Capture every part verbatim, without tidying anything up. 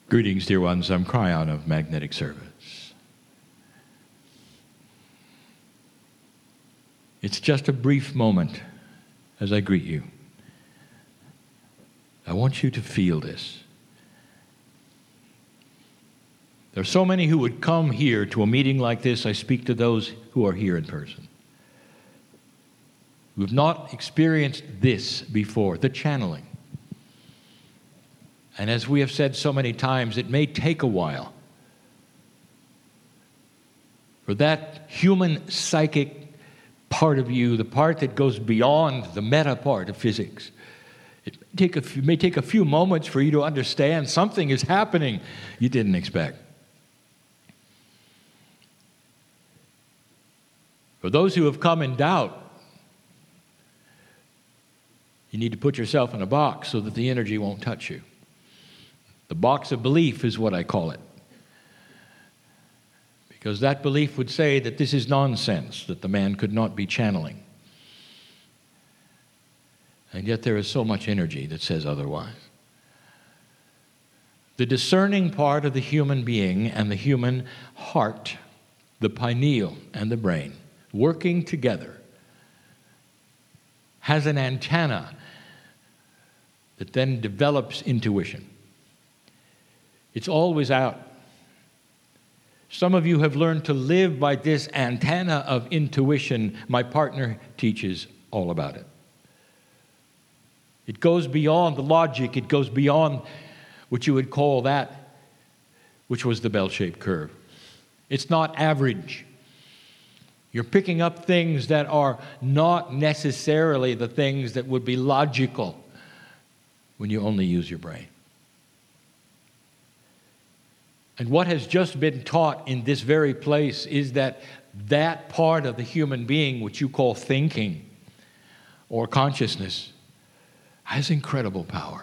Greetings, dear ones. I'm Cryon of Magnetic Service. It's just a brief moment as I greet you. I want you to feel this. There are so many who would come here to a meeting like this. I speak to those who are here in person, who have not experienced this before, the channeling. And as we have said so many times, it may take a while for that human psychic part of you, the part that goes beyond the meta part of physics. It may take a few, may take a few moments for you to understand something is happening you didn't expect. For those who have come in doubt, you need to put yourself in a box so that the energy won't touch you. The box of belief is what I call it. Because that belief would say that this is nonsense, that the man could not be channeling. And yet there is so much energy that says otherwise. The discerning part of the human being and the human heart, the pineal and the brain, working together, has an antenna that then develops intuition. It's always out. Some of you have learned to live by this antenna of intuition. My partner teaches all about it. It goes beyond the logic. It goes beyond what you would call that, which was the bell-shaped curve. It's not average. You're picking up things that are not necessarily the things that would be logical when you only use your brain. And what has just been taught in this very place is that that part of the human being, which you call thinking or consciousness, has incredible power.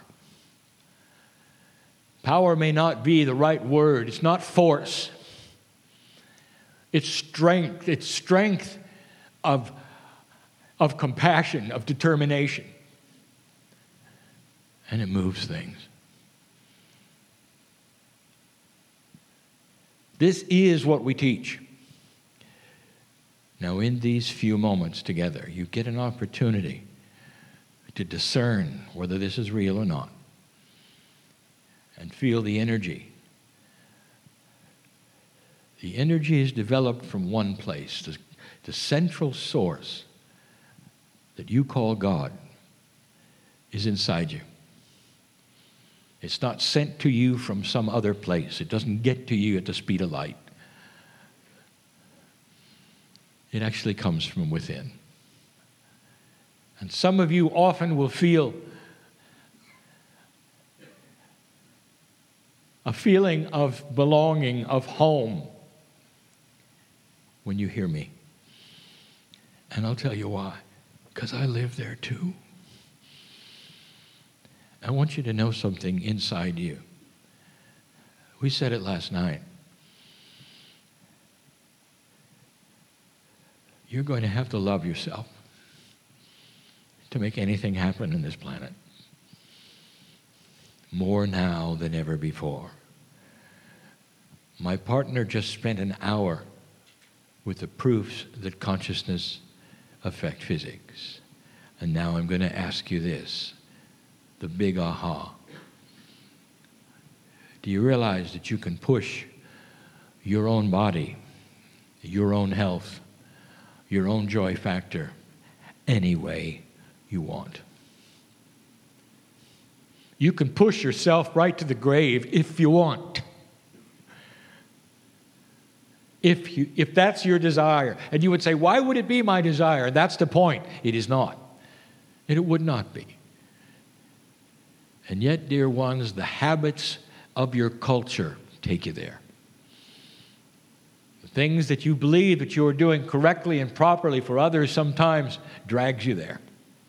Power may not be the right word. It's not force. It's strength. It's strength of, of compassion, of determination. And it moves things. This is what we teach. Now, in these few moments together, you get an opportunity to discern whether this is real or not, and feel the energy. The energy is developed from one place. The, the central source that you call God is inside you. It's not sent to you from some other place. It doesn't get to you at the speed of light. It actually comes from within. And some of you often will feel a feeling of belonging, of home, when you hear me. And I'll tell you why. Because I live there too. I want you to know something inside you. We said it last night. You're going to have to love yourself to make anything happen in this planet. More now than ever before. My partner just spent an hour with the proofs that consciousness affects physics. And now I'm going to ask you this. The big aha. Do you realize that you can push your own body, your own health, your own joy factor any way you want? You can push yourself right to the grave if you want. If you, if that's your desire. And you would say, why would it be my desire? That's the point. It is not. And it would not be. And yet, dear ones, the habits of your culture take you there. The things that you believe that you are doing correctly and properly for others sometimes drags you there.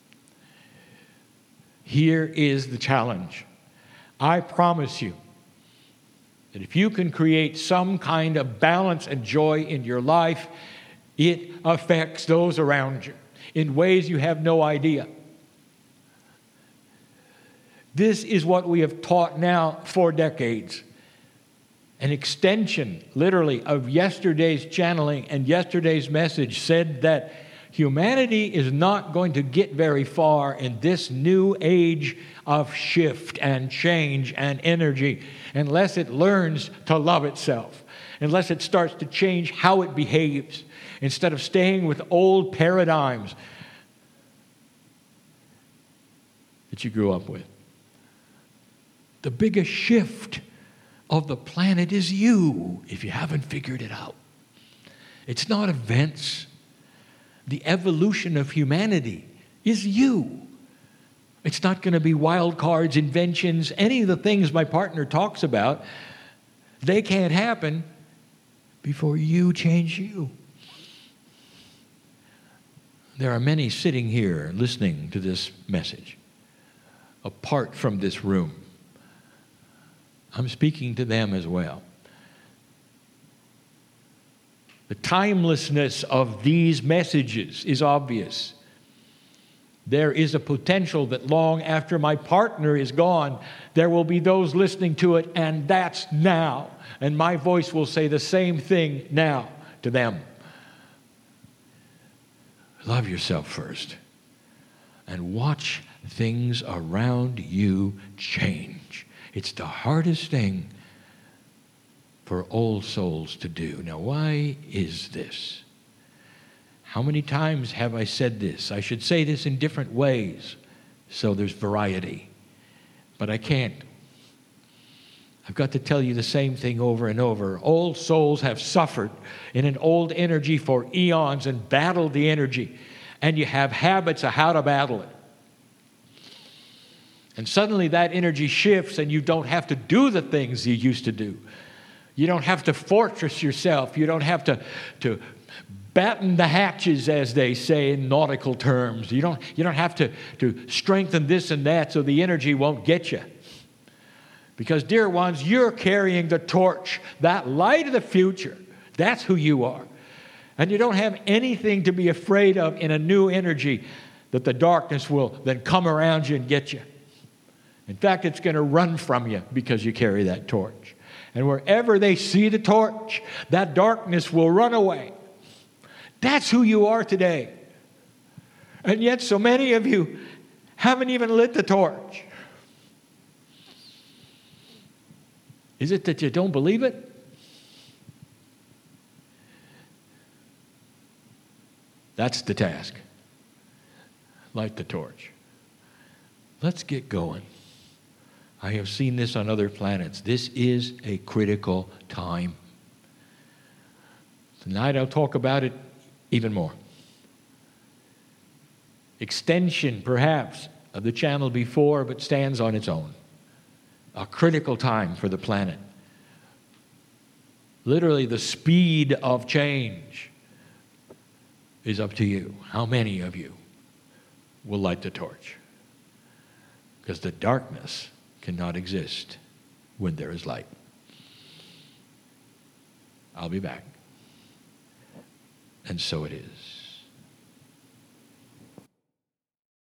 Here is the challenge. I promise you that if you can create some kind of balance and joy in your life, it affects those around you in ways you have no idea. This is what we have taught now for decades. an extension, literally, of yesterday's channeling and yesterday's message said that humanity is not going to get very far in this new age of shift and change and energy unless it learns to love itself, unless it starts to change how it behaves instead of staying with old paradigms that you grew up with. The biggest shift of the planet is you, if you haven't figured it out. It's not events. The evolution of humanity is you. It's not going to be wild cards, inventions, any of the things my partner talks about. They can't happen before you change you. There are many sitting here listening to this message, apart from this room. I'm speaking to them as well. The timelessness of these messages is obvious. There is a potential that long after my partner is gone, there will be those listening to it, and that's now. And my voice will say the same thing now to them. Love yourself first, and watch things around you change. It's the hardest thing for old souls to do. Now, why is this? How many times have I said this? I should say this in different ways so there's variety, but I can't. I've got to tell you the same thing over and over. Old souls have suffered in an old energy for eons and battled the energy, and you have habits of how to battle it. And suddenly that energy shifts and you don't have to do the things you used to do. You don't have to fortress yourself. You don't have to, to batten the hatches, as they say in nautical terms. You don't, you don't have to, to strengthen this and that so the energy won't get you. Because, dear ones, you're carrying the torch, that light of the future. That's who you are. And you don't have anything to be afraid of in a new energy that the darkness will then come around you and get you. In fact, it's going to run from you because you carry that torch. And wherever they see the torch, that darkness will run away. That's who you are today. And yet so many of you haven't even lit the torch. Is it that you don't believe it? That's the task. Light the torch. Let's get going. I have seen this on other planets. This is a critical time. Tonight I'll talk about it even more. Extension, perhaps, of the channel before, but stands on its own. A critical time for the planet. Literally, the speed of change is up to you. How many of you will light the torch? Because the darkness cannot exist when there is light. I'll be back. And so it is.